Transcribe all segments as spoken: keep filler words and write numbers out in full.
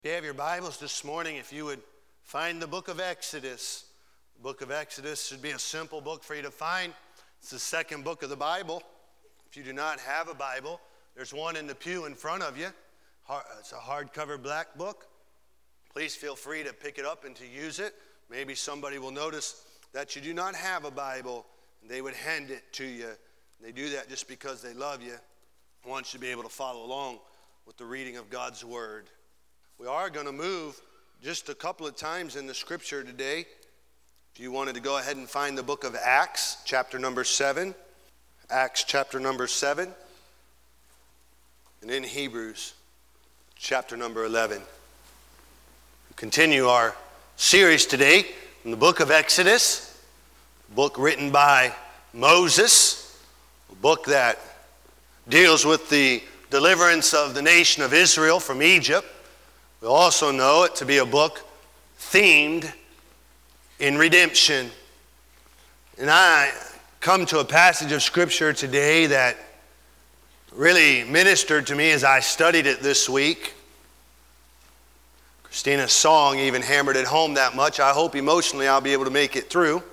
If you have your Bibles this morning, if you would find the book of Exodus. The book of Exodus should be a simple book for you to find. It's the second book of the Bible. If you do not have a Bible, there's one in the pew in front of you. It's a hardcover black book. Please feel free to pick it up and to use it. Maybe somebody will notice that you do not have a Bible, and they would hand it to you. They do that just because they love you. Want you to be able to follow along with the reading of God's Word. We are going to move just a couple of times in the scripture today. If you wanted to go ahead and find the book of Acts, chapter number seven. Acts chapter number seven. And in Hebrews, chapter number eleven. We continue our series today in the book of Exodus, a book written by Moses, a book that deals with the deliverance of the nation of Israel from Egypt. We also know it to be a book themed in redemption. And I come to a passage of Scripture today that really ministered to me as I studied it this week. Christina's song even hammered it home that much. I hope emotionally I'll be able to make it through.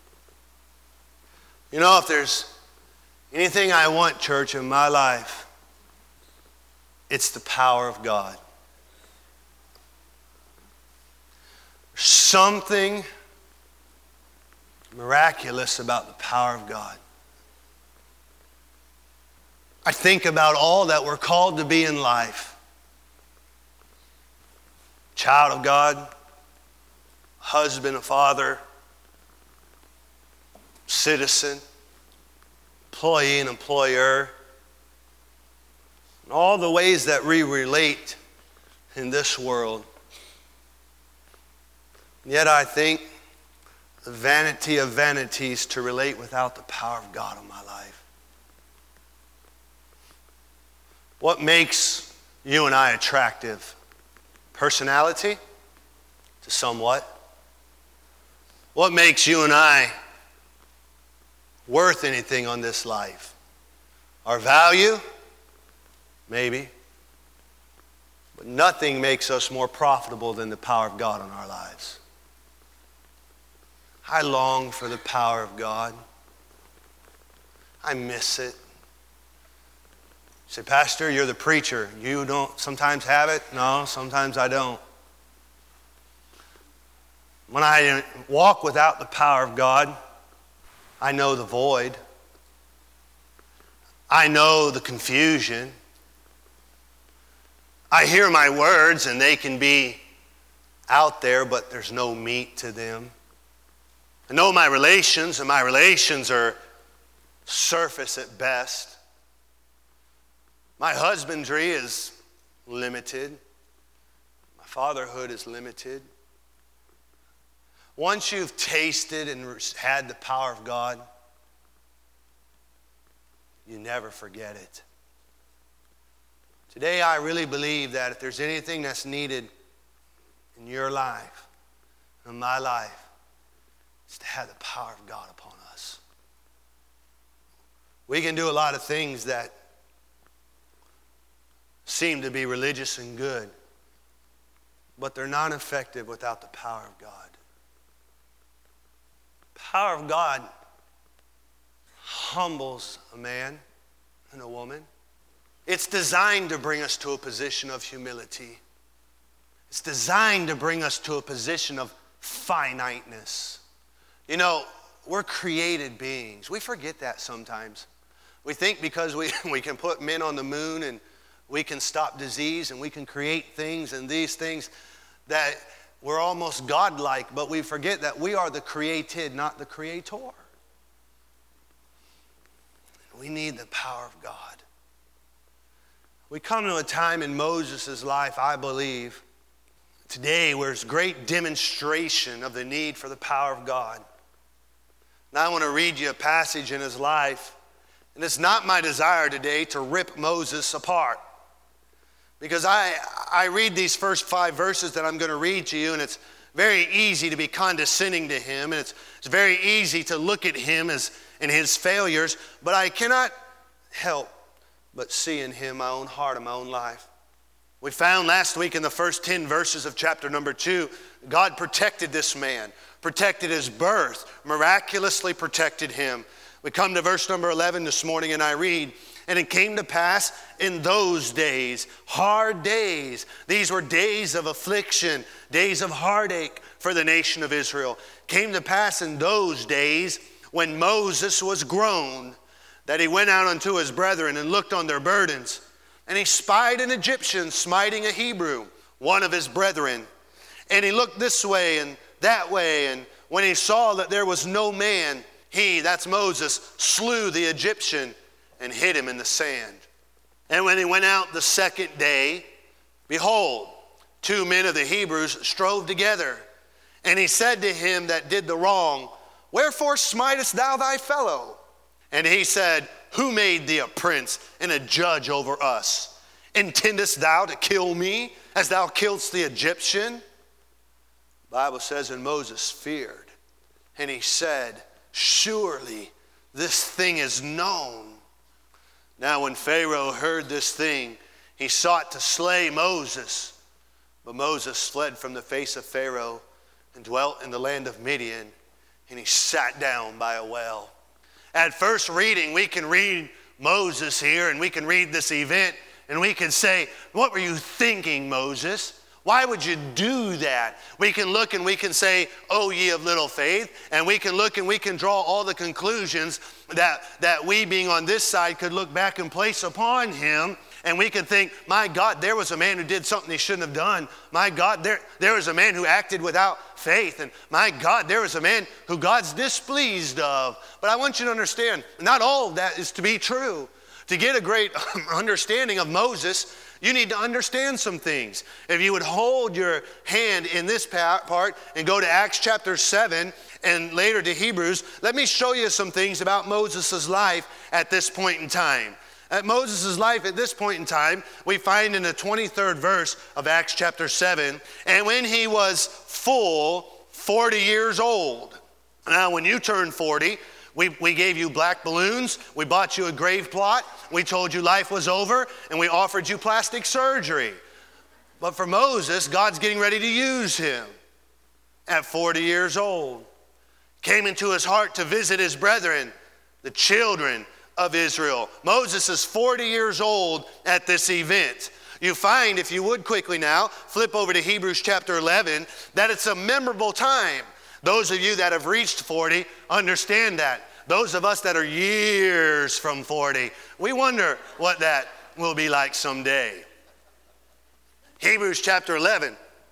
You know, if there's anything I want, church, in my life, it's the power of God. Something miraculous about the power of God. I think about all that we're called to be in life. Child of God, husband, a father, citizen, employee and employer, and all the ways that we relate in this world. Yet I think the vanity of vanities to relate without the power of God in my life. What makes you and I attractive? Personality? To somewhat. What makes you and I worth anything on this life? Our value? Maybe. But nothing makes us more profitable than the power of God in our lives. I long for the power of God. I miss it. You say, Pastor, you're the preacher. You don't sometimes have it? No, sometimes I don't. When I walk without the power of God, I know the void. I know the confusion. I hear my words and they can be out there, but there's no meat to them. I know my relations, and my relations are surface at best. My husbandry is limited. My fatherhood is limited. Once you've tasted and had the power of God, you never forget it. Today, I really believe that if there's anything that's needed in your life, in my life, it's to have the power of God upon us. We can do a lot of things that seem to be religious and good, but they're not effective without the power of God. The power of God humbles a man and a woman. It's designed to bring us to a position of humility. It's designed to bring us to a position of finiteness. You know, we're created beings. We forget that sometimes. We think because we, we can put men on the moon and we can stop disease and we can create things and these things that we're almost godlike, but we forget that we are the created, not the creator. We need the power of God. We come to a time in Moses' life, I believe, today where there's great demonstration of the need for the power of God. Now I want to read you a passage in his life. And it's not my desire today to rip Moses apart. Because I, I read these first five verses that I'm going to read to you, and it's very easy to be condescending to him, and it's, it's very easy to look at him as in his failures, but I cannot help but see in him my own heart and my own life. We found last week in the first ten verses of chapter number two, God protected this man, protected his birth, miraculously protected him. We come to verse number eleven this morning and I read, and it came to pass in those days, hard days. These were days of affliction, days of heartache for the nation of Israel. Came to pass in those days when Moses was grown, that he went out unto his brethren and looked on their burdens. And he spied an Egyptian smiting a Hebrew, one of his brethren. And he looked this way and that way, and when he saw that there was no man, he, that's Moses, slew the Egyptian and hid him in the sand. And when he went out the second day, behold, two men of the Hebrews strove together. And he said to him that did the wrong, wherefore smitest thou thy fellow? And he said, who made thee a prince and a judge over us? Intendest thou to kill me as thou killedst the Egyptian? The Bible says, and Moses feared, and he said, surely this thing is known. Now when Pharaoh heard this thing, he sought to slay Moses. But Moses fled from the face of Pharaoh and dwelt in the land of Midian, and he sat down by a well. At first reading, we can read Moses here, and we can read this event, and we can say, what were you thinking, Moses? Why would you do that? We can look and we can say, oh, ye of little faith, and we can look and we can draw all the conclusions that, that we being on this side could look back and place upon him, and we can think, my God, there was a man who did something he shouldn't have done. My God, there, there was a man who acted without faith, and my God, there was a man who God's displeased of. But I want you to understand, not all of that is to be true. To get a great understanding of Moses, you need to understand some things. If you would hold your hand in this part and go to Acts chapter seven and later to Hebrews, let me show you some things about Moses' life at this point in time. At Moses' life at this point in time, we find in the twenty-third verse of Acts chapter seven, and when he was full forty years old. Now, when you turn forty, we, we gave you black balloons, we bought you a grave plot, we told you life was over, and we offered you plastic surgery. But for Moses, God's getting ready to use him at forty years old. Came into his heart to visit his brethren, the children of Israel. Moses is forty years old at this event. You find, if you would quickly now, flip over to Hebrews chapter eleven, that it's a memorable time. Those of you that have reached forty understand that. Those of us that are years from forty, we wonder what that will be like someday. Hebrews chapter eleven,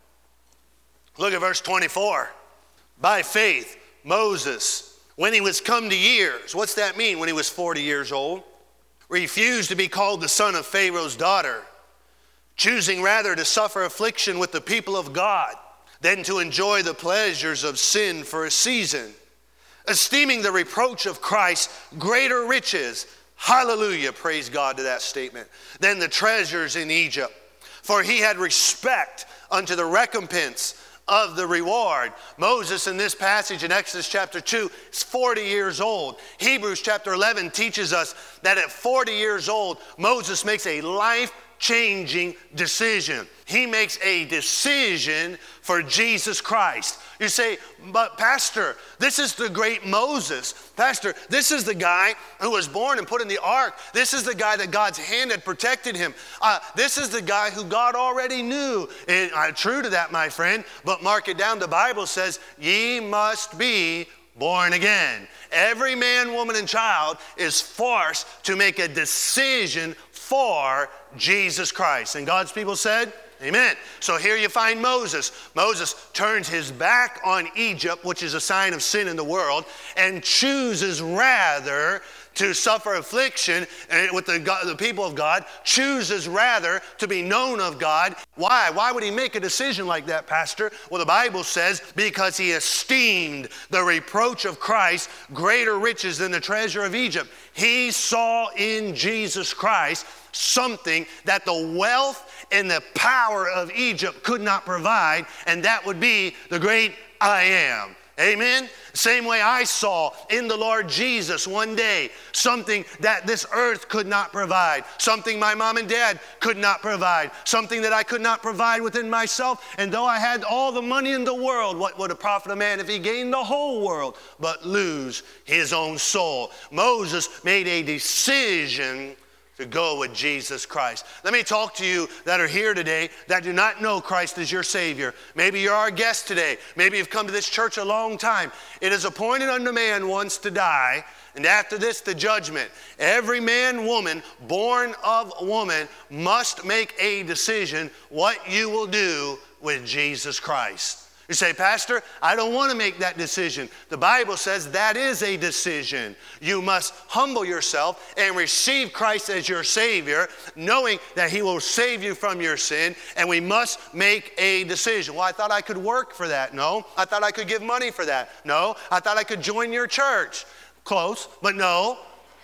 look at verse twenty-four. By faith, Moses, when he was come to years, what's that mean when he was forty years old? Refused to be called the son of Pharaoh's daughter, choosing rather to suffer affliction with the people of God than to enjoy the pleasures of sin for a season, esteeming the reproach of Christ greater riches, hallelujah, praise God to that statement, than the treasures in Egypt. For he had respect unto the recompense of the reward. Moses in this passage in Exodus chapter two is forty years old. Hebrews chapter eleven teaches us that at forty years old, Moses makes a life-changing decision. He makes a decision for Jesus Christ. You say, but Pastor, this is the great Moses. Pastor, this is the guy who was born and put in the ark. This is the guy that God's hand had protected him. Uh, this is the guy who God already knew. And, uh, true to that, my friend, but mark it down. The Bible says, ye must be born again. Every man, woman, and child is forced to make a decision for Jesus Christ. And God's people said, amen. So here you find Moses. Moses turns his back on Egypt, which is a sign of sin in the world, and chooses rather to suffer affliction with the, God, the people of God, chooses rather to be known of God. Why? Why would he make a decision like that, Pastor? Well, the Bible says, because he esteemed the reproach of Christ greater riches than the treasure of Egypt. He saw in Jesus Christ something that the wealth and the power of Egypt could not provide, and that would be the great I am. Amen? Same way I saw in the Lord Jesus one day something that this earth could not provide, something my mom and dad could not provide, something that I could not provide within myself. And though I had all the money in the world, what would it profit a man if he gained the whole world but lose his own soul? Moses made a decision to go with Jesus Christ. Let me talk to you that are here today that do not know Christ as your Savior. Maybe you're our guest today. Maybe you've come to this church a long time. It is appointed unto man once to die, and after this the judgment. Every man, woman, born of woman must make a decision what you will do with Jesus Christ. You say, Pastor, I don't want to make that decision. The Bible says that is a decision. You must humble yourself and receive Christ as your Savior, knowing that He will save you from your sin, and we must make a decision. Well, I thought I could work for that. No. I thought I could give money for that. No. I thought I could join your church. Close, but no.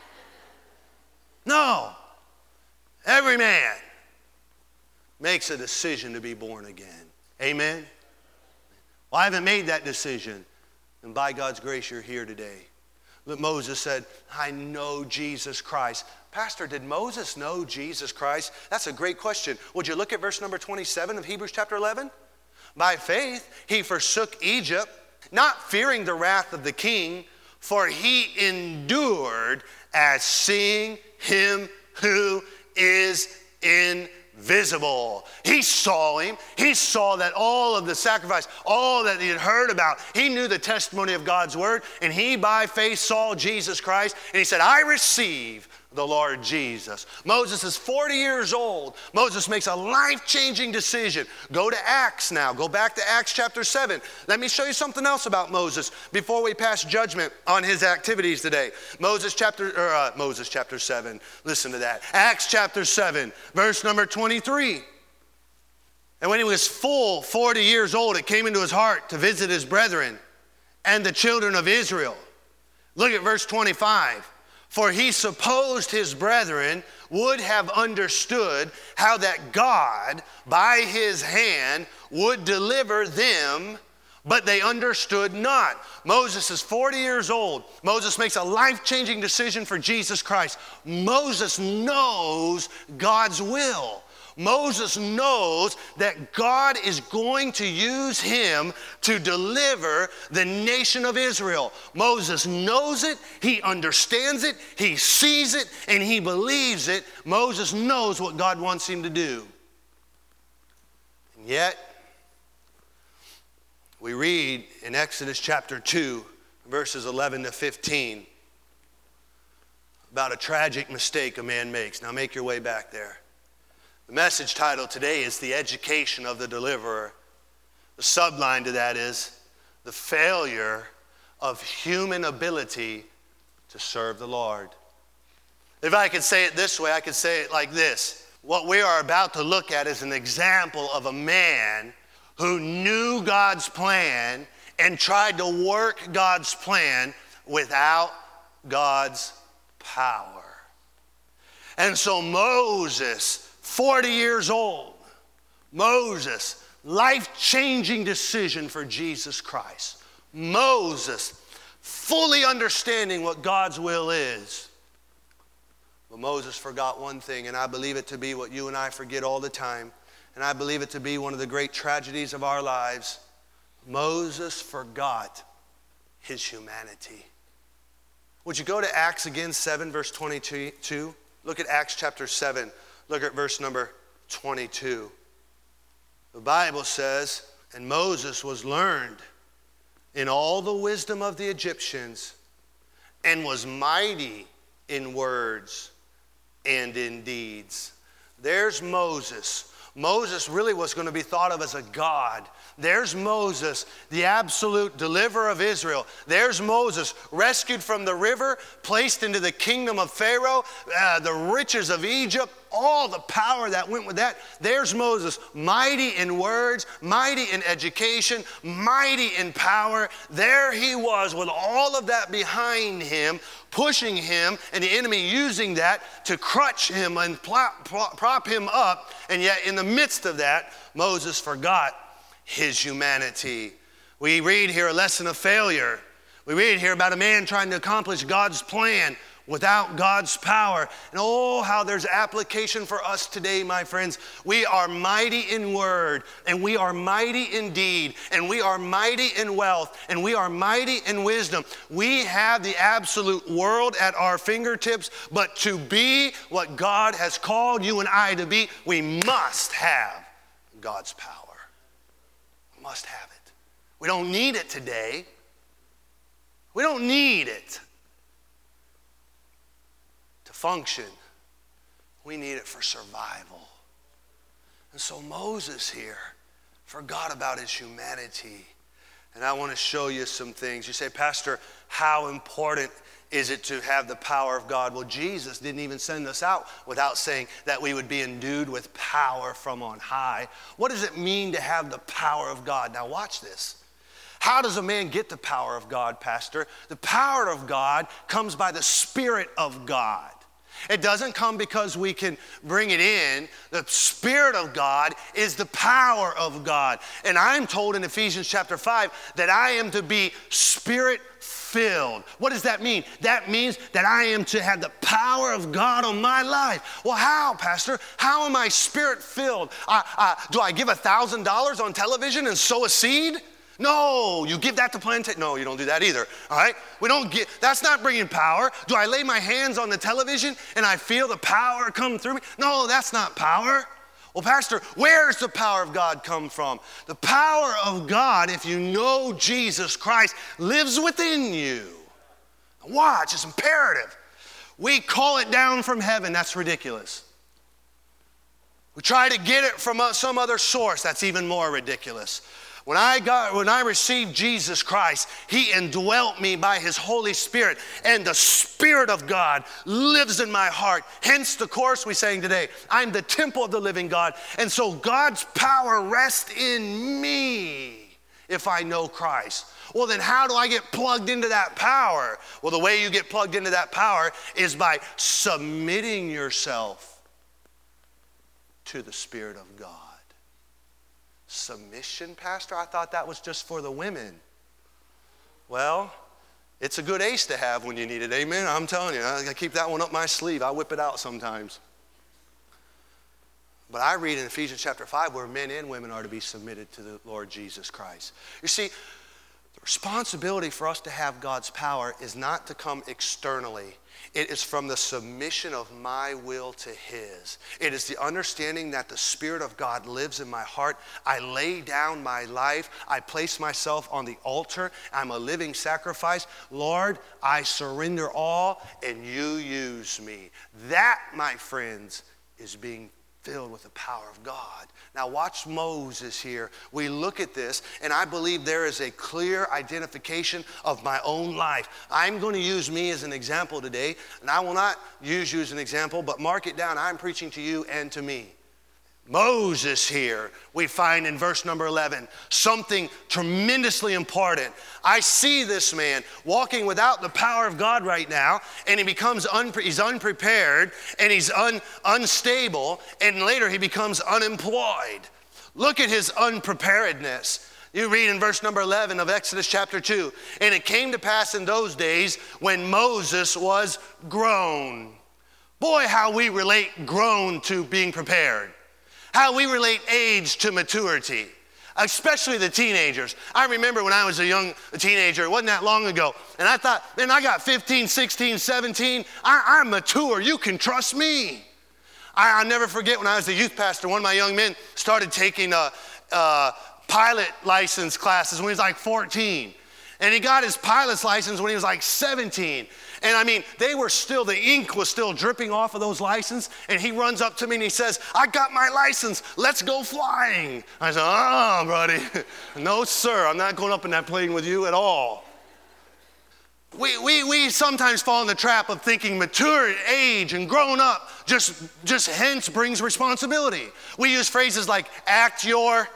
No. Every man makes a decision to be born again. Amen. Well, I haven't made that decision. And by God's grace, you're here today. Look, Moses said, I know Jesus Christ. Pastor, did Moses know Jesus Christ? That's a great question. Would you look at verse number twenty-seven of Hebrews chapter eleven? By faith, he forsook Egypt, not fearing the wrath of the king, for he endured as seeing him who is invisible. He saw him. He saw that all of the sacrifice, all that he had heard about, he knew the testimony of God's word, and he by faith saw Jesus Christ, and he said, I receive the Lord Jesus. Moses is forty years old. Moses makes a life-changing decision. Go to Acts now. Go back to Acts chapter seven. Let me show you something else about Moses before we pass judgment on his activities today. Moses chapter, or uh, Moses chapter seven. Listen to that. Acts chapter seven, verse number twenty-three. And when he was full forty years old, it came into his heart to visit his brethren and the children of Israel. Look at verse twenty-five. For he supposed his brethren would have understood how that God, by his hand, would deliver them, but they understood not. Moses is forty years old. Moses makes a life-changing decision for Jesus Christ. Moses knows God's will. Moses knows that God is going to use him to deliver the nation of Israel. Moses knows it, he understands it, he sees it, and he believes it. Moses knows what God wants him to do. And yet, we read in Exodus chapter two, verses eleven to fifteen, about a tragic mistake a man makes. Now make your way back there. The message title today is The Education of the Deliverer. The subline to that is the failure of human ability to serve the Lord. If I could say it this way, I could say it like this. What we are about to look at is an example of a man who knew God's plan and tried to work God's plan without God's power. And so Moses, forty years old, Moses, life-changing decision for Jesus Christ. Moses, fully understanding what God's will is. But Moses forgot one thing, and I believe it to be what you and I forget all the time, and I believe it to be one of the great tragedies of our lives. Moses forgot his humanity. Would you go to Acts again, seven, verse twenty-two? Look at Acts chapter seven. Look at verse number twenty-two. The Bible says, and Moses was learned in all the wisdom of the Egyptians and was mighty in words and in deeds. There's Moses. Moses really was going to be thought of as a god. There's Moses, the absolute deliverer of Israel. There's Moses, rescued from the river, placed into the kingdom of Pharaoh, uh, the riches of Egypt, all the power that went with that. There's Moses, mighty in words, mighty in education, mighty in power. There he was with all of that behind him, pushing him, and the enemy using that to crutch him and plop, plop, prop him up. And yet in the midst of that, Moses forgot his humanity. We read here a lesson of failure. We read here about a man trying to accomplish God's plan without God's power. And oh, how there's application for us today, my friends. We are mighty in word, and we are mighty in deed, and we are mighty in wealth, and we are mighty in wisdom. We have the absolute world at our fingertips, but to be what God has called you and I to be, we must have God's power. We must have it. We don't need it today. We don't need it to function. We need it for survival. And so Moses here forgot about his humanity. And I want to show you some things. You say, Pastor, how important is it to have the power of God? Well, Jesus didn't even send us out without saying that we would be endued with power from on high. What does it mean to have the power of God? Now watch this. How does a man get the power of God, Pastor? The power of God comes by the Spirit of God. It doesn't come because we can bring it in. The Spirit of God is the power of God. And I'm told in Ephesians chapter five that I am to be Spirit-filled. What does that mean? That means that I am to have the power of God on my life. Well, how, Pastor? How am I Spirit-filled? Uh, uh, do I give one thousand dollars on television and sow a seed? No, you give that to Plantation. No, you don't do that either, all right? We don't get, that's not bringing power. Do I lay my hands on the television and I feel the power come through me? No, that's not power. Well, Pastor, where's the power of God come from? The power of God, if you know Jesus Christ, lives within you. Watch, it's imperative. We call it down from heaven. That's ridiculous. We try to get it from some other source. That's even more ridiculous. When I got, when I received Jesus Christ, He indwelt me by His Holy Spirit, and the Spirit of God lives in my heart. Hence the chorus we sang today, I'm the temple of the living God. And so God's power rests in me if I know Christ. Well, then how do I get plugged into that power? Well, the way you get plugged into that power is by submitting yourself to the Spirit of God. Submission, Pastor? I thought that was just for the women. Well, it's a good ace to have when you need it. Amen? I'm telling you, I keep that one up my sleeve. I whip it out sometimes. But I read in Ephesians chapter five where men and women are to be submitted to the Lord Jesus Christ. You see, the responsibility for us to have God's power is not to come externally. It is from the submission of my will to His. It is the understanding that the Spirit of God lives in my heart. I lay down my life. I place myself on the altar. I'm a living sacrifice. Lord, I surrender all and you use me. That, my friends, is being filled with the power of God. Now watch Moses here. We look at this, and I believe there is a clear identification of my own life. I'm going to use me as an example today, and I will not use you as an example, but mark it down. I'm preaching to you and to me. Moses here, we find in verse number eleven, something tremendously important. I see this man walking without the power of God right now, and he becomes, unpre- he's unprepared, and he's un- unstable, and later he becomes unemployed. Look at his unpreparedness. You read in verse number eleven of Exodus chapter two, and it came to pass in those days when Moses was grown. Boy, how we relate grown to being prepared. How we relate age to maturity, especially the teenagers. I remember when I was a young teenager, it wasn't that long ago, and I thought, man, I got fifteen, sixteen, seventeen, I, I'm mature, you can trust me. I, I'll never forget when I was a youth pastor, one of my young men started taking a, a pilot license classes when he was like fourteen. And he got his pilot's license when he was like seventeen. And I mean, they were still, the ink was still dripping off of those licenses. And he runs up to me and he says, I got my license, let's go flying. I said, oh, buddy, no, sir, I'm not going up in that plane with you at all. We, we, we sometimes fall in the trap of thinking mature age and grown up just, just hence brings responsibility. We use phrases like act your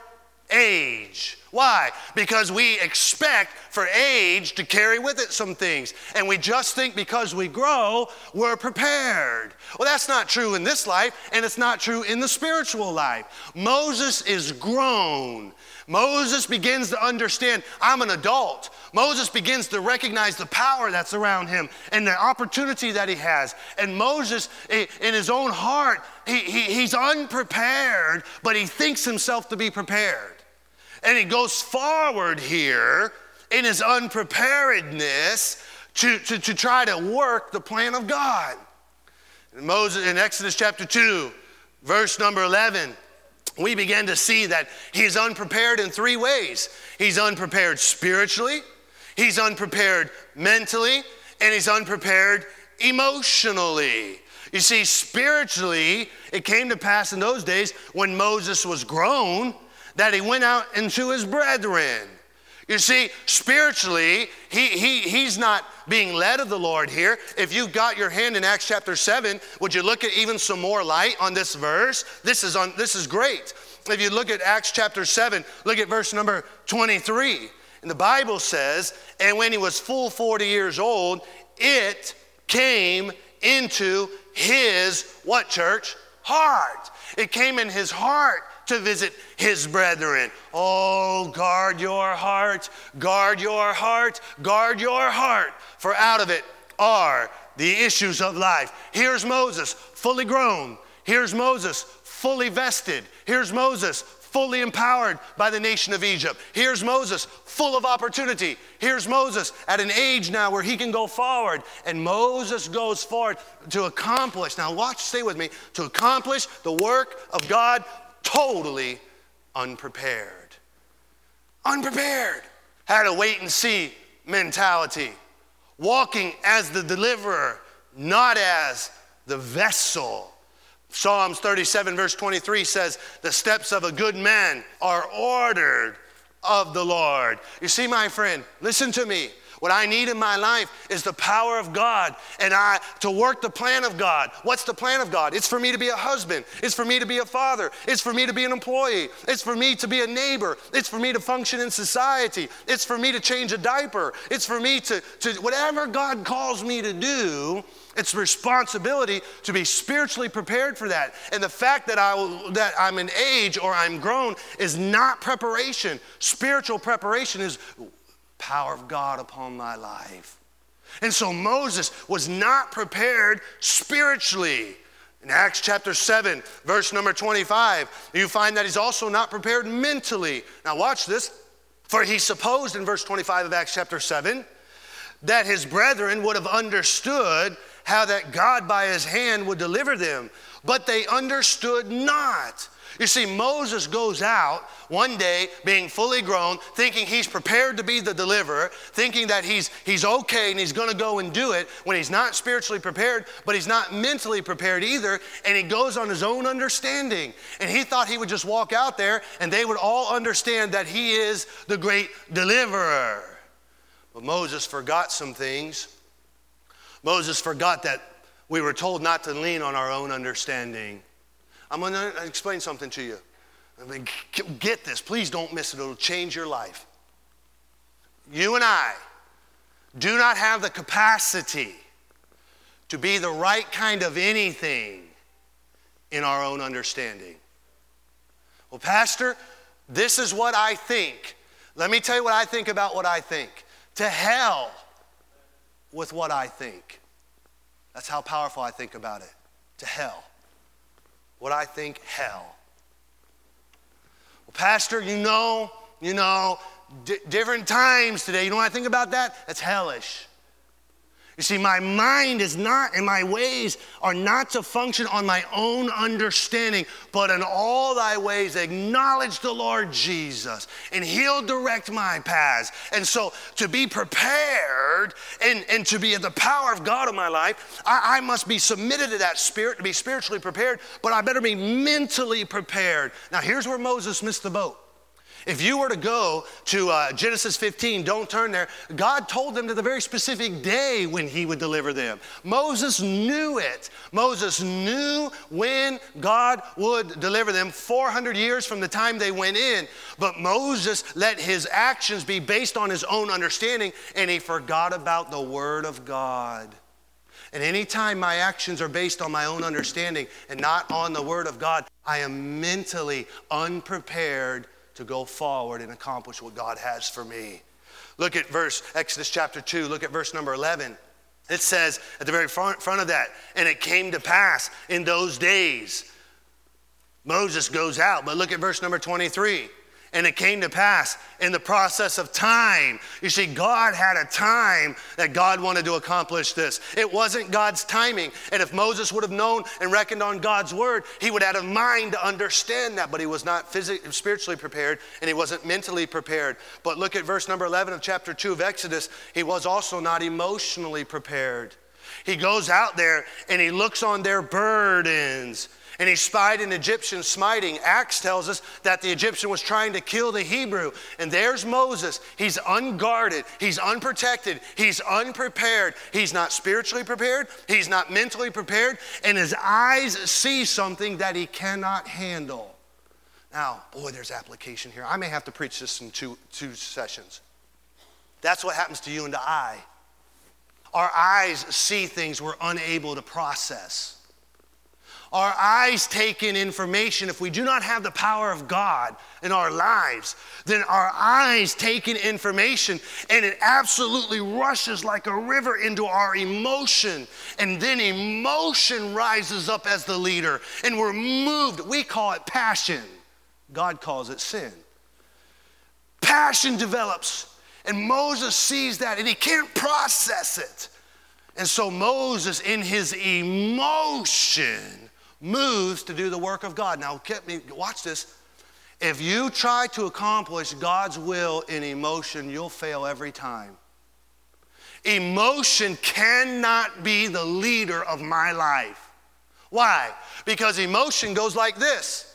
age. Why? Because we expect for age to carry with it some things. And we just think because we grow, we're prepared. Well, that's not true in this life, and it's not true in the spiritual life. Moses is grown. Moses begins to understand, I'm an adult. Moses begins to recognize the power that's around him and the opportunity that he has. And Moses, in his own heart, he, he, he's unprepared, but he thinks himself to be prepared. And he goes forward here in his unpreparedness to, to, to try to work the plan of God. In Moses, in Exodus chapter two, verse number eleven, we begin to see that he's unprepared in three ways. He's unprepared spiritually, he's unprepared mentally, and he's unprepared emotionally. You see, spiritually, it came to pass in those days when Moses was grown that he went out into his brethren. You see, spiritually, he, he, he's not being led of the Lord here. If you got your hand in Acts chapter seven, would you look at even some more light on this verse? This is, on, this is great. If you look at Acts chapter seven, look at verse number twenty-three. And the Bible says, and when he was full forty years old, it came into his, what church? Heart. It came in his heart to visit his brethren. Oh, guard your heart, guard your heart, guard your heart, for out of it are the issues of life. Here's Moses, fully grown. Here's Moses, fully vested. Here's Moses, fully empowered by the nation of Egypt. Here's Moses, full of opportunity. Here's Moses at an age now where he can go forward. And Moses goes forward to accomplish, now watch, stay with me, to accomplish the work of God totally unprepared. Unprepared. Had a wait and see mentality. Walking as the deliverer, not as the vessel. Psalms thirty-seven verse twenty-three says, the steps of a good man are ordered of the Lord. You see, my friend, listen to me. What I need in my life is the power of God and I to work the plan of God. What's the plan of God? It's for me to be a husband. It's for me to be a father. It's for me to be an employee. It's for me to be a neighbor. It's for me to function in society. It's for me to change a diaper. It's for me to, to whatever God calls me to do, it's responsibility to be spiritually prepared for that. And the fact that, I, that I'm in age or I'm grown is not preparation. Spiritual preparation is power of God upon my life. And so Moses was not prepared spiritually. In Acts chapter seven, verse number twenty-five, you find that he's also not prepared mentally. Now watch this. For he supposed in verse twenty-five of Acts chapter seven that his brethren would have understood how that God by his hand would deliver them, but they understood not. You see, Moses goes out one day being fully grown, thinking he's prepared to be the deliverer, thinking that he's, he's okay and he's going to go and do it when he's not spiritually prepared, but he's not mentally prepared either, and he goes on his own understanding. And he thought he would just walk out there and they would all understand that he is the great deliverer. But Moses forgot some things. Moses forgot that we were told not to lean on our own understanding. I'm going to explain something to you. I mean, get this. Please don't miss it. It'll change your life. You and I do not have the capacity to be the right kind of anything in our own understanding. Well, Pastor, this is what I think. Let me tell you what I think about what I think. To hell with what I think. That's how powerful I think about it. To hell. What I think, hell. Well, Pastor, you know, you know, d- different times today. You know what I think about that? That's hellish. You see, my mind is not, and my ways are not to function on my own understanding, but in all thy ways acknowledge the Lord Jesus, and he'll direct my paths. And so to be prepared and, and to be in the power of God in my life, I, I must be submitted to that spirit, to be spiritually prepared, but I better be mentally prepared. Now here's where Moses missed the boat. If you were to go to uh, Genesis fifteen, don't turn there, God told them to the very specific day when he would deliver them. Moses knew it. Moses knew when God would deliver them four hundred years from the time they went in. But Moses let his actions be based on his own understanding, and he forgot about the word of God. And anytime my actions are based on my own understanding and not on the word of God, I am mentally unprepared to go forward and accomplish what God has for me. Look at verse, Exodus chapter two, look at verse number eleven. It says at the very front, front of that, and it came to pass in those days. Moses goes out, but look at verse number twenty-three. And it came to pass in the process of time. You see, God had a time that God wanted to accomplish this. It wasn't God's timing. And if Moses would have known and reckoned on God's word, he would have had a mind to understand that. But he was not physically, spiritually prepared, and he wasn't mentally prepared. But look at verse number eleven of chapter two of Exodus. He was also not emotionally prepared. He goes out there and he looks on their burdens. And he spied an Egyptian smiting. Acts tells us that the Egyptian was trying to kill the Hebrew. And there's Moses. He's unguarded. He's unprotected. He's unprepared. He's not spiritually prepared. He's not mentally prepared. And his eyes see something that he cannot handle. Now, boy, there's application here. I may have to preach this in two, two sessions. That's what happens to you and to I. Our eyes see things we're unable to process. Our eyes take in information. If we do not have the power of God in our lives, then our eyes take in information and it absolutely rushes like a river into our emotion. And then emotion rises up as the leader and we're moved. We call it passion. God calls it sin. Passion develops and Moses sees that and he can't process it. And so Moses, in his emotion, moves to do the work of God. Now, watch this. If you try to accomplish God's will in emotion, you'll fail every time. Emotion cannot be the leader of my life. Why? Because emotion goes like this.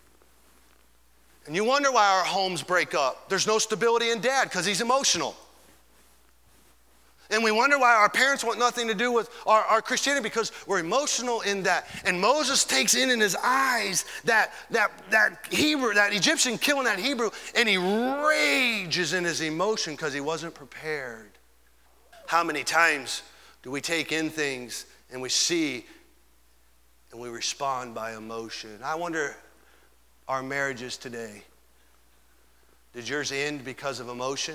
And you wonder why our homes break up. There's no stability in dad because he's emotional. And we wonder why our parents want nothing to do with our, our Christianity because we're emotional in that. And Moses takes in in his eyes that, that, that Hebrew, that Egyptian killing that Hebrew, and he rages in his emotion because he wasn't prepared. How many times do we take in things and we see and we respond by emotion? I wonder, our marriages today, did yours end because of emotion?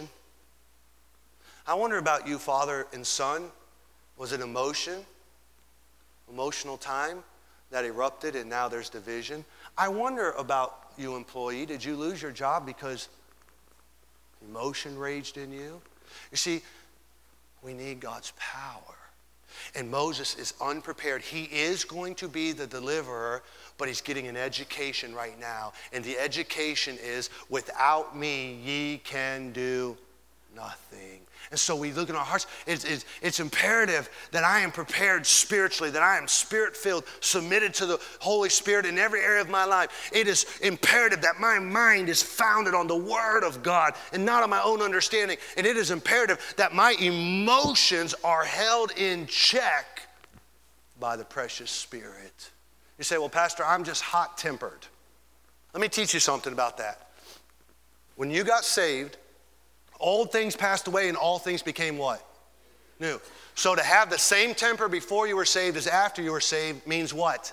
I wonder about you, father and son. Was it emotion, emotional time that erupted and now there's division? I wonder about you, employee. Did you lose your job because emotion raged in you? You see, we need God's power. And Moses is unprepared. He is going to be the deliverer, but he's getting an education right now. And the education is, without me, ye can do nothing. And so we look in our hearts, it's, it's, it's imperative that I am prepared spiritually, that I am spirit-filled, submitted to the Holy Spirit in every area of my life. It is imperative that my mind is founded on the Word of God and not on my own understanding. And it is imperative that my emotions are held in check by the precious Spirit. You say, well, Pastor, I'm just hot-tempered. Let me teach you something about that. When you got saved, old things passed away and all things became what? New. So to have the same temper before you were saved as after you were saved means what?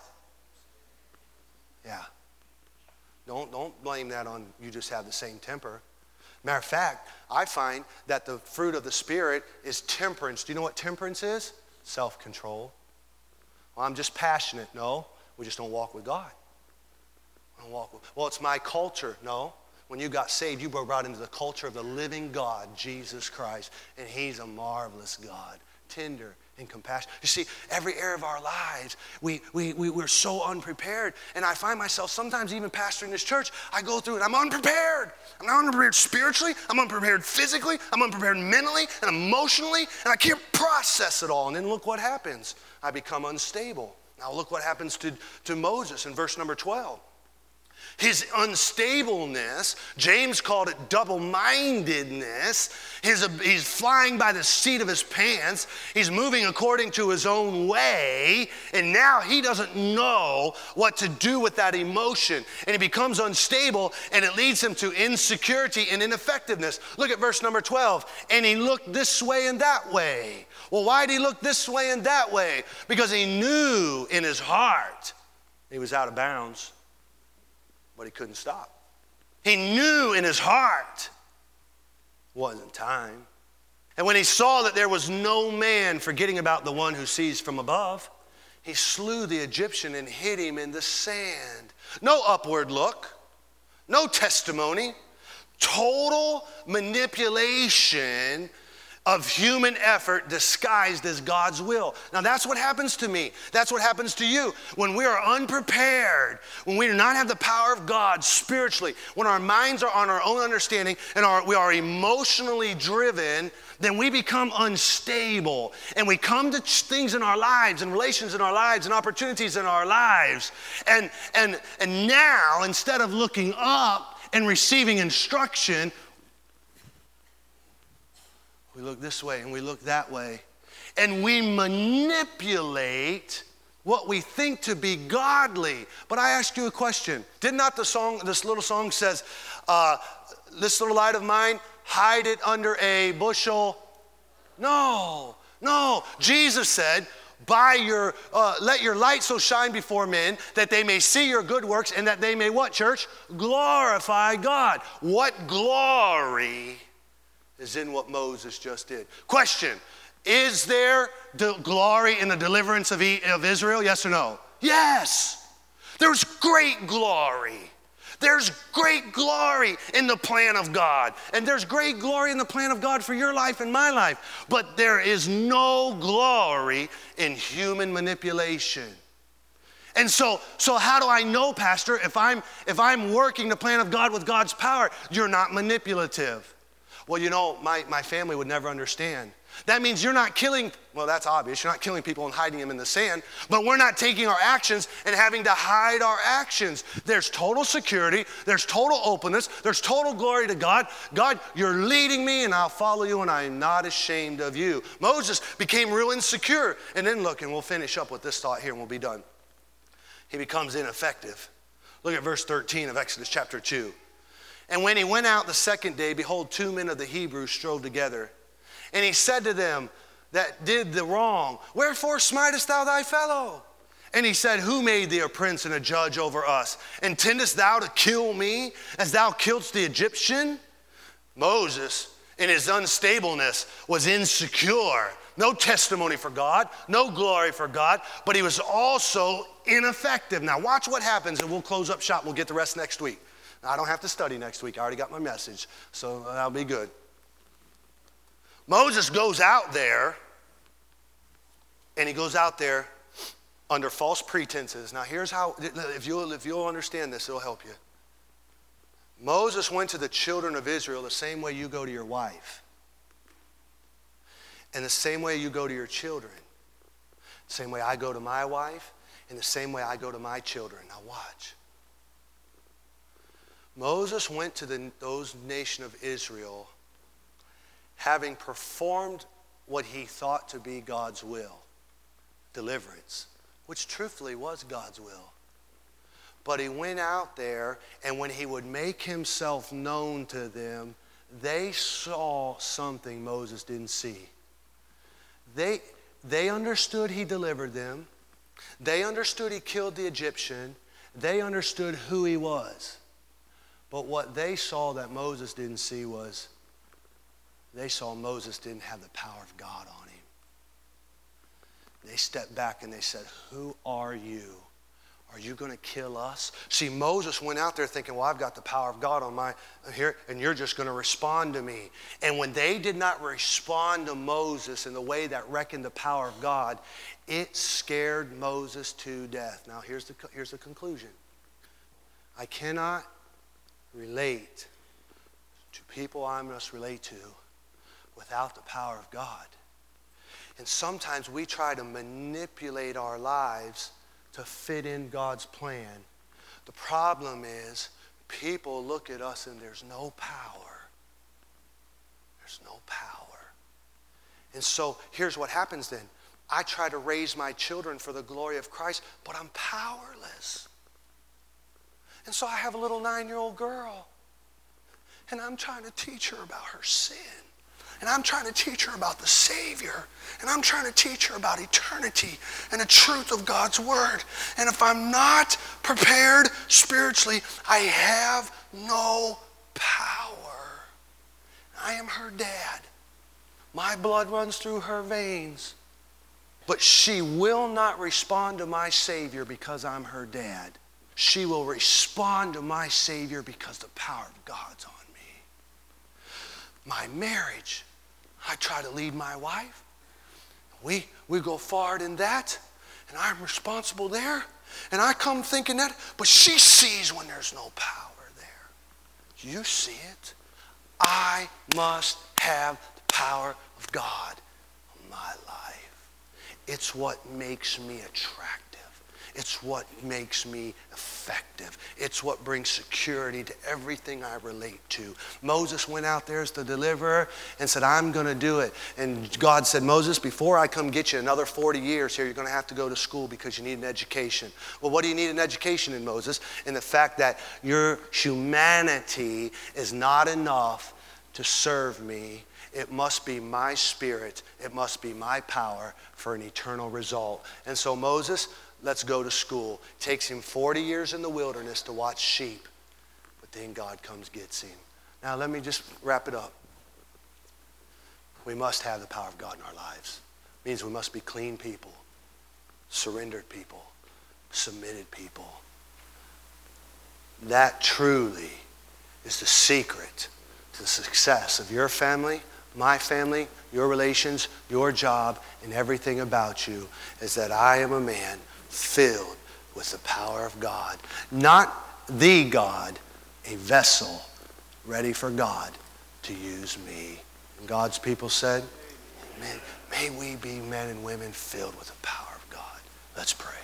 Yeah. Don't, don't blame that on you just have the same temper. Matter of fact, I find that the fruit of the Spirit is temperance. Do you know what temperance is? Self-control. Well, I'm just passionate. No, we just don't walk with God. I don't walk with, well, it's my culture. No. When you got saved, you were brought into the culture of the living God, Jesus Christ. And he's a marvelous God, tender and compassionate. You see, every area of our lives, we, we, we, we're so unprepared. And I find myself sometimes even pastoring this church, I go through it, I'm unprepared. I'm not unprepared spiritually, I'm unprepared physically, I'm unprepared mentally and emotionally, and I can't process it all. And then look what happens. I become unstable. Now look what happens to, to Moses in verse number twelve. his unstableness. James called it double-mindedness. His, he's flying by the seat of his pants. He's moving according to his own way. And now he doesn't know what to do with that emotion. And he becomes unstable, and it leads him to insecurity and ineffectiveness. Look at verse number twelve. And he looked this way and that way. Well, why did he look this way and that way? Because he knew in his heart he was out of bounds. But he couldn't stop. He knew in his heart it wasn't time. And when he saw that there was no man, forgetting about the one who sees from above, he slew the Egyptian and hid him in the sand. No upward look, no testimony, total manipulation of human effort disguised as God's will. Now that's what happens to me. That's what happens to you. When we are unprepared, when we do not have the power of God spiritually, when our minds are on our own understanding and are, we are emotionally driven, then we become unstable. And we come to things in our lives and relations in our lives and opportunities in our lives. And, and, and now, instead of looking up and receiving instruction, we look this way and we look that way. And we manipulate what we think to be godly. But I ask you a question. Did not the song, this little song says, uh, this little light of mine, hide it under a bushel? No, no. Jesus said, by your, uh, let your light so shine before men that they may see your good works and that they may what, church? Glorify God. What glory is in what Moses just did. Question, is there the glory in the deliverance of, e- of Israel? Yes or no? Yes. There's great glory. There's great glory in the plan of God. And there's great glory in the plan of God for your life and my life. But there is no glory in human manipulation. And so, so how do I know, Pastor, if I'm, if I'm working the plan of God with God's power, you're not manipulative? Well, you know, my, my family would never understand. That means you're not killing, well, that's obvious. You're not killing people and hiding them in the sand, but we're not taking our actions and having to hide our actions. There's total security. There's total openness. There's total glory to God. God, you're leading me and I'll follow you and I'm not ashamed of you. Moses became real insecure. And then look, and we'll finish up with this thought here and we'll be done. He becomes ineffective. Look at verse thirteen of Exodus chapter two. And when he went out the second day, behold, two men of the Hebrews strove together. And he said to them that did the wrong, wherefore smitest thou thy fellow? And he said, who made thee a prince and a judge over us? Intendest thou to kill me as thou killedst the Egyptian? Moses, in his unstableness, was insecure. No testimony for God, no glory for God, but he was also ineffective. Now watch what happens and we'll close up shop. We'll get the rest next week. I don't have to study next week. I already got my message, so that'll be good. Moses goes out there, and he goes out there under false pretenses. Now, here's how, if you'll, if you'll understand this, it'll help you. Moses went to the children of Israel the same way you go to your wife, and the same way you go to your children, the same way I go to my wife, and the same way I go to my children. Now, watch. Moses went to the, those nation of Israel having performed what he thought to be God's will, deliverance, which truthfully was God's will. But he went out there, and when he would make himself known to them, they saw something Moses didn't see. They, they understood he delivered them. They understood he killed the Egyptian. They understood who he was. But what they saw that Moses didn't see was they saw Moses didn't have the power of God on him. They stepped back and they said, who are you? Are you going to kill us? See, Moses went out there thinking, well, I've got the power of God on my here, and you're just going to respond to me. And when they did not respond to Moses in the way that reckoned the power of God, it scared Moses to death. Now, here's the, here's the conclusion. I cannot relate to people I must relate to without the power of God. And sometimes we try to manipulate our lives to fit in God's plan. The problem is people look at us and there's no power. There's no power. And so here's what happens then. I try to raise my children for the glory of Christ, but I'm powerless. And so I have a little nine-year-old girl, and I'm trying to teach her about her sin. And I'm trying to teach her about the Savior. And I'm trying to teach her about eternity and the truth of God's Word. And if I'm not prepared spiritually, I have no power. I am her dad. My blood runs through her veins. But she will not respond to my Savior because I'm her dad. She will respond to my Savior because the power of God's on me. My marriage, I try to lead my wife. We, we go forward in that, and I'm responsible there. And I come thinking that, but she sees when there's no power there. You see it. I must have the power of God in my life. It's what makes me attractive. It's what makes me effective. It's what brings security to everything I relate to. Moses went out there as the deliverer and said, I'm going to do it. And God said, Moses, before I come get you another forty years here, you're going to have to go to school because you need an education. Well, what do you need an education in, Moses? In the fact that your humanity is not enough to serve me. It must be my spirit. It must be my power for an eternal result. And so Moses, let's go to school. It takes him forty years in the wilderness to watch sheep. But then God comes, gets him. Now let me just wrap it up. We must have the power of God in our lives. It means we must be clean people, surrendered people, submitted people. That truly is the secret to the success of your family, my family, your relations, your job, and everything about you, is that I am a man filled with the power of God. Not the God, a vessel ready for God to use me. And God's people said, Amen. May we be men and women filled with the power of God. Let's pray.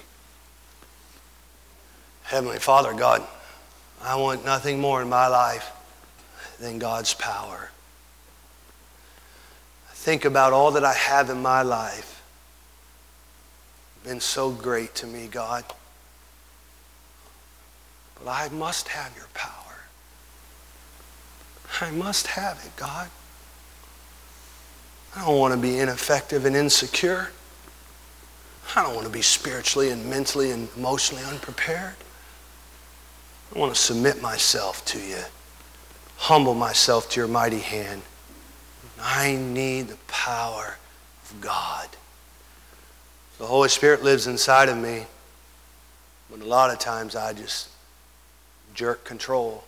Heavenly Father, God, I want nothing more in my life than God's power. Think about all that I have in my life. Been so great to me, God. But I must have your power. I must have it, God. I don't want to be ineffective and insecure. I don't want to be spiritually and mentally and emotionally unprepared. I want to submit myself to you. Humble myself to your mighty hand. I need the power of God. The Holy Spirit lives inside of me, but a lot of times I just jerk control.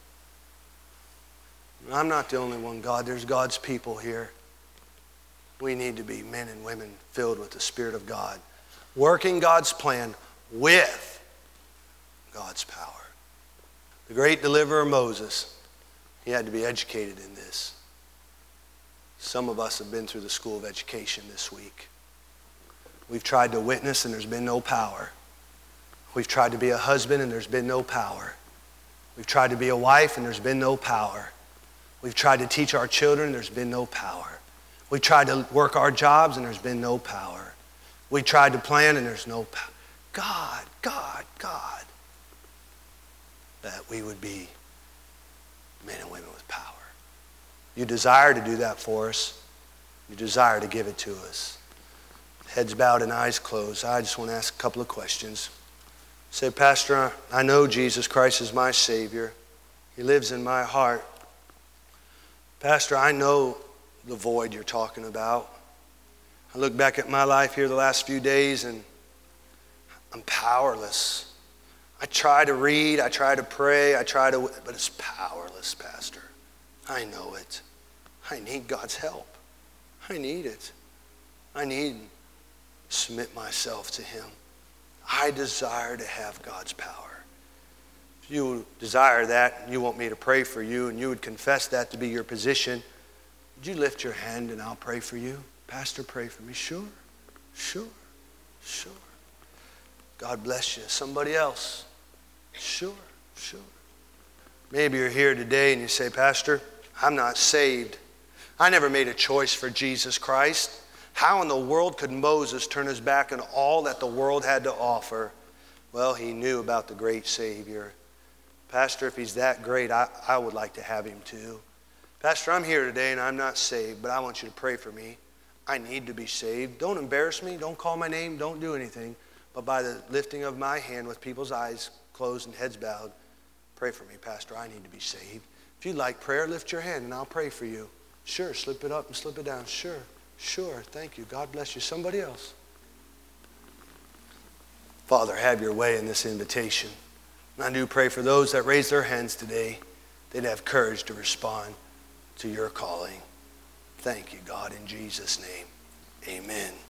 I'm not the only one, God. There's God's people here. We need to be men and women filled with the Spirit of God, working God's plan with God's power. The great deliverer Moses, he had to be educated in this. Some of us have been through the school of education this week. We've tried to witness and there's been no power. We've tried to be a husband and there's been no power. We've tried to be a wife and there's been no power. We've tried to teach our children and there's been no power. We've tried to work our jobs and there's been no power. We tried to plan and there's no power. God, God, God. That we would be men and women with power. You desire to do that for us. You desire to give it to us. Heads bowed and eyes closed. I just want to ask a couple of questions. Say, Pastor, I know Jesus Christ is my Savior. He lives in my heart. Pastor, I know the void you're talking about. I look back at my life here the last few days and I'm powerless. I try to read, I try to pray, I try to, but it's powerless, Pastor. I know it. I need God's help. I need it. I need to submit myself to Him. I desire to have God's power. If you desire that and you want me to pray for you and you would confess that to be your position, would you lift your hand and I'll pray for you? Pastor, pray for me. Sure, sure, sure. God bless you. Somebody else. Sure, sure. Maybe you're here today and you say, Pastor, I'm not saved. I never made a choice for Jesus Christ. How in the world could Moses turn his back on all that the world had to offer? Well, he knew about the great Savior. Pastor, if he's that great, I, I would like to have him too. Pastor, I'm here today and I'm not saved, but I want you to pray for me. I need to be saved. Don't embarrass me. Don't call my name. Don't do anything. But by the lifting of my hand with people's eyes closed and heads bowed, pray for me, Pastor. I need to be saved. If you'd like prayer, lift your hand and I'll pray for you. Sure, slip it up and slip it down. Sure, sure. Thank you. God bless you. Somebody else. Father, have your way in this invitation. And I do pray for those that raise their hands today, they'd have courage to respond to your calling. Thank you, God, in Jesus' name. Amen.